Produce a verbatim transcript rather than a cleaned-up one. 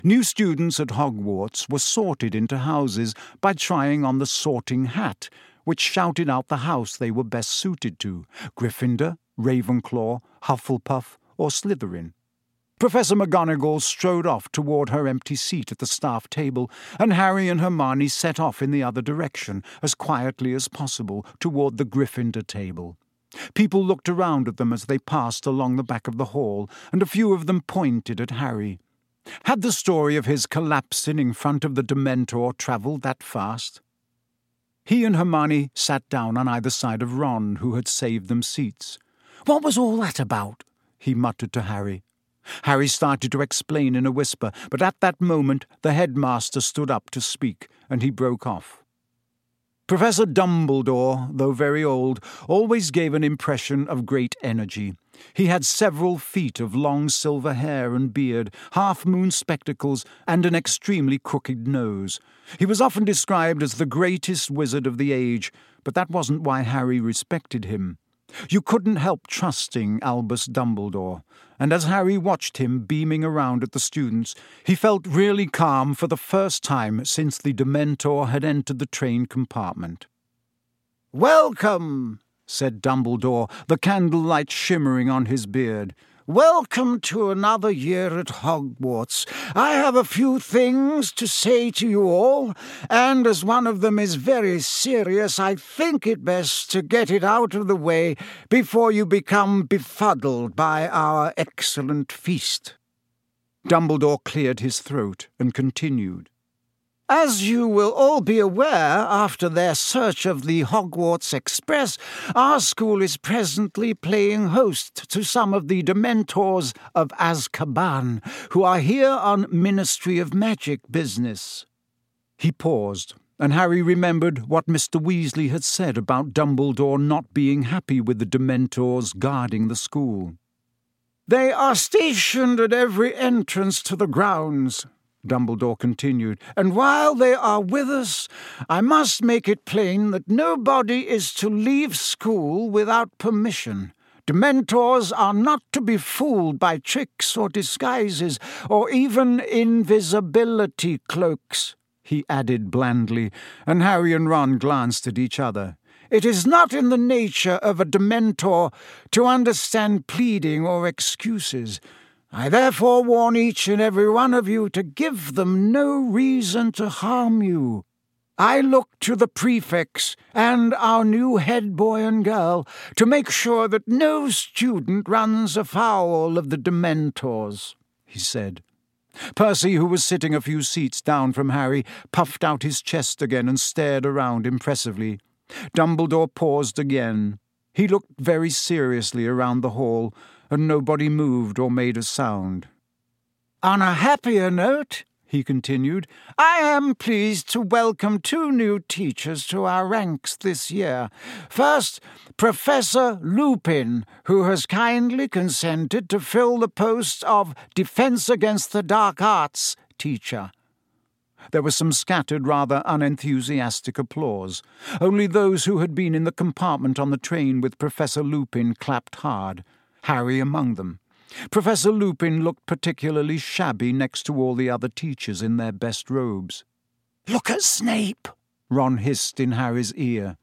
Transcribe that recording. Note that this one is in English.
New students at Hogwarts were sorted into houses by trying on the sorting hat, which shouted out the house they were best suited to, Gryffindor, Ravenclaw, Hufflepuff, or Slytherin. Professor McGonagall strode off toward her empty seat at the staff table, and Harry and Hermione set off in the other direction, as quietly as possible, toward the Gryffindor table. People looked around at them as they passed along the back of the hall, and a few of them pointed at Harry. Had the story of his collapsing in front of the Dementor travelled that fast? He and Hermione sat down on either side of Ron, who had saved them seats. "What was all that about?" he muttered to Harry. Harry started to explain in a whisper, but at that moment the headmaster stood up to speak, and he broke off. Professor Dumbledore, though very old, always gave an impression of great energy. He had several feet of long silver hair and beard, half-moon spectacles, and an extremely crooked nose. He was often described as the greatest wizard of the age, but that wasn't why Harry respected him. You couldn't help trusting Albus Dumbledore, and as Harry watched him beaming around at the students, he felt really calm for the first time since the Dementor had entered the train compartment. "Welcome," said Dumbledore, the candlelight shimmering on his beard. "Welcome to another year at Hogwarts. I have a few things to say to you all, and as one of them is very serious, I think it best to get it out of the way before you become befuddled by our excellent feast." Dumbledore cleared his throat and continued. "As you will all be aware, after their search of the Hogwarts Express, our school is presently playing host to some of the Dementors of Azkaban, who are here on Ministry of Magic business." He paused, and Harry remembered what Mister Weasley had said about Dumbledore not being happy with the Dementors guarding the school. "They are stationed at every entrance to the grounds," Dumbledore continued, "and while they are with us, I must make it plain that nobody is to leave school without permission. Dementors are not to be fooled by tricks or disguises, or even invisibility cloaks," he added blandly, and Harry and Ron glanced at each other. "It is not in the nature of a Dementor to understand pleading or excuses. I therefore warn each and every one of you to give them no reason to harm you. I look to the prefects and our new head boy and girl to make sure that no student runs afoul of the Dementors," he said. Percy, who was sitting a few seats down from Harry, puffed out his chest again and stared around impressively. Dumbledore paused again. He looked very seriously around the hall, and nobody moved or made a sound. "On a happier note," he continued, "I am pleased to welcome two new teachers to our ranks this year. First, Professor Lupin, who has kindly consented to fill the post of Defense Against the Dark Arts teacher." There was some scattered, rather unenthusiastic applause. Only those who had been in the compartment on the train with Professor Lupin clapped hard, Harry among them. Professor Lupin looked particularly shabby next to all the other teachers in their best robes. "Look at Snape," Ron hissed in Harry's ear.